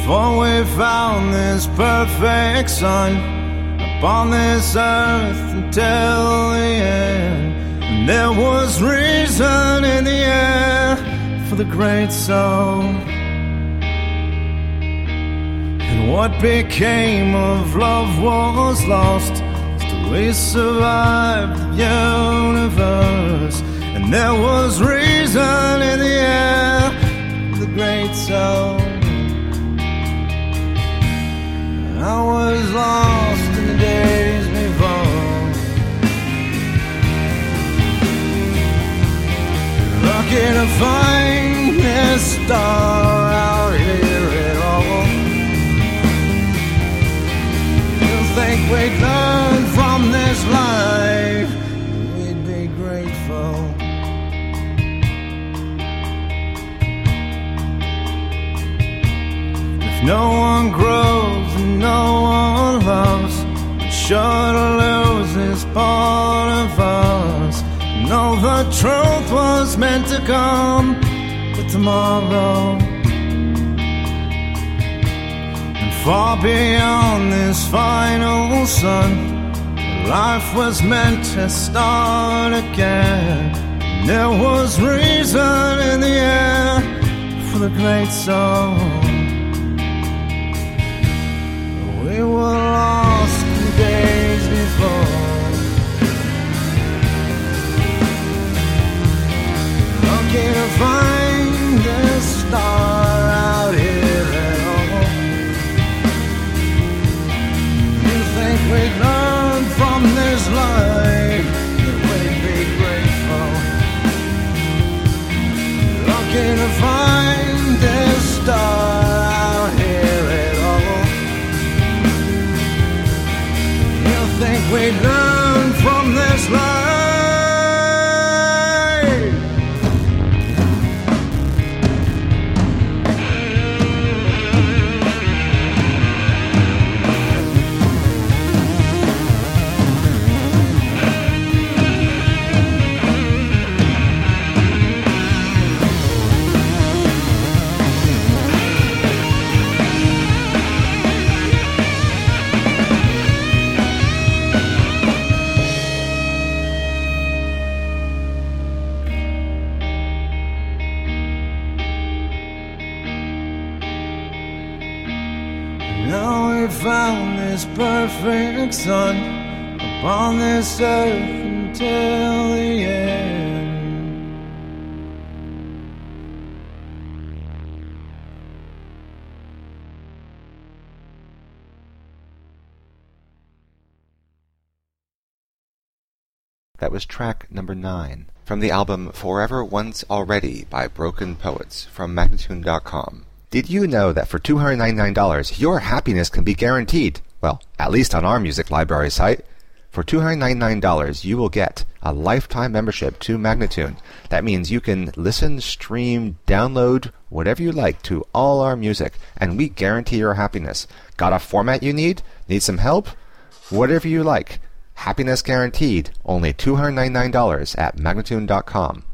For we found this perfect sun upon this earth until the end. And there was reason in the air for the great song. And what became of love was lost. Still we survived the universe. And there was reason in the air for the great song. I was lost in the days before. Lucky to find this star out here at all. You think we'd learn from this life, we'd be grateful. If no one grows and no one loves, we're sure to lose this part of us. No, the truth was meant to come with tomorrow. And far beyond this final sun, life was meant to start again. And there was reason in the air for the great song. We were lost in the days before. Lucky to find this star out here at all. You think we'd learn from this life, that we'd be grateful. Lucky to find this star out here at all. You think we'd learn from this life? Found this perfect sun upon this earth until the end. That was track number 9 from the album Forever Once Already by Broken Poets from Magnatune.com. Did you know that for $299, your happiness can be guaranteed? Well, at least on our music library site. For $299, you will get a lifetime membership to Magnatune. That means you can listen, stream, download, whatever you like to all our music, and we guarantee your happiness. Got a format you need? Need some help? Whatever you like. Happiness guaranteed. Only $299 at Magnatune.com.